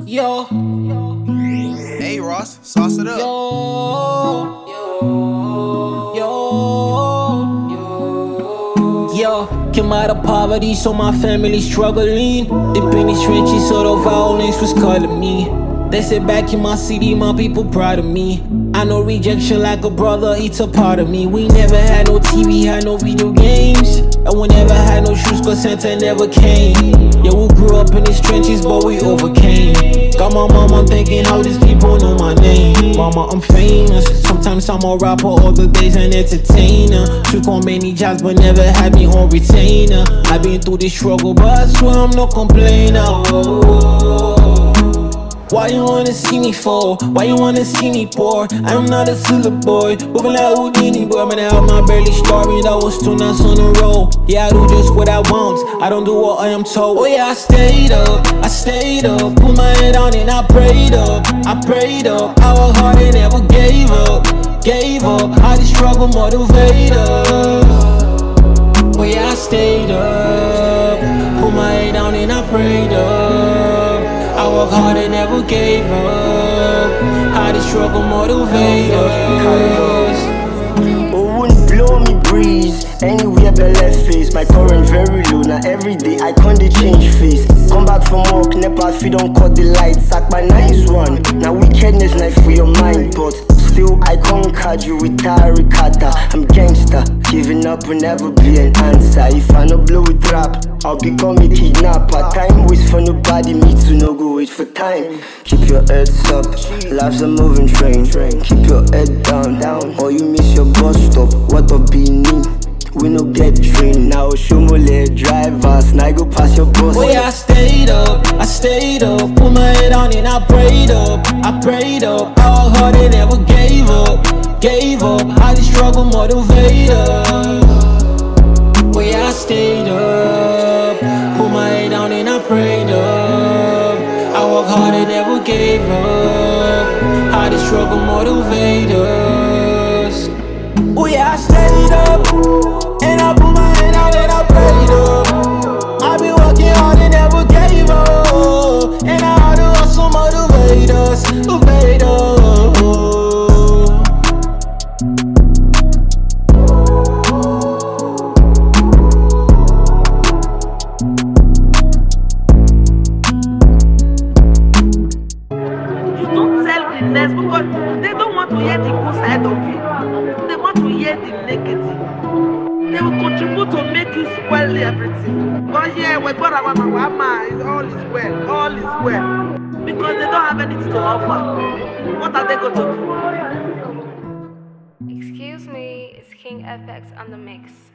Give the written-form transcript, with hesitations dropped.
Yo, Hey Ross, sauce it up. Yo, came out of poverty, so my family struggling. Deep in these trenches, so the violence was calling me. They said back in my city, my people proud of me. I know rejection like a brother, it's a part of me. We never had no TV, had no video games, and we never had no shoes, cause Santa never came. Yeah, we grew up in these trenches, but we overcame. Got my mama thinking how these people know my name. Mama, I'm famous. Sometimes I'm a rapper, other days an entertainer. Took on many jobs, but never had me on retainer. I've been through this struggle, but I swear I'm no complainer. Why you wanna see me fall? Why you wanna see me poor? I'm not a silly boy, moving like Houdini, boy. Man, I have my barely story, that was 2 nights on a roll. Yeah, I do just what I want, I don't do what I am told. Oh yeah, I stayed up, put my head down and I prayed up, I worked hard and never gave up. How this struggle motivate us. Oh yeah, I stayed up, put my head down and I prayed up. I work hard and never gave up. How the struggle motivate us. Oh, wouldn't blow me breeze anywhere but left face. My current very low. Now every day I can't change face. Come back from work, never feed on cut the lights. Sack my nice one. Now wickedness knife for your mind, but still I conquered you with Tarikata. I'm gangster, giving up will never be an answer. If I no blow with rap, I'll become a kidnapper. Time waits for nobody, me to no go wait for time. Keep your heads up, life's a moving train. Keep your head down, or you miss your bus stop. What up be me? We no get train now. Show me let drivers, now go pass your bus. Oh yeah, I stayed up, put my head on and I prayed up, I worked hard and never gave up. How the struggle motivate us. Oh yeah, I stayed up, put my head down and I prayed up. I worked hard and never gave up. How the struggle motivate us. Oh yeah, I stayed up, and I put my head down and I prayed up. I've been working hard and never gave up, and I had to hustle motivate us, motivate us. Because they don't want to hear the good side of you. They want to hear the negative. They will contribute to make you spoil everything. But here, all is well, all is well. Because they don't have anything to offer. What are they going to do? Excuse me, it's King FX on the mix.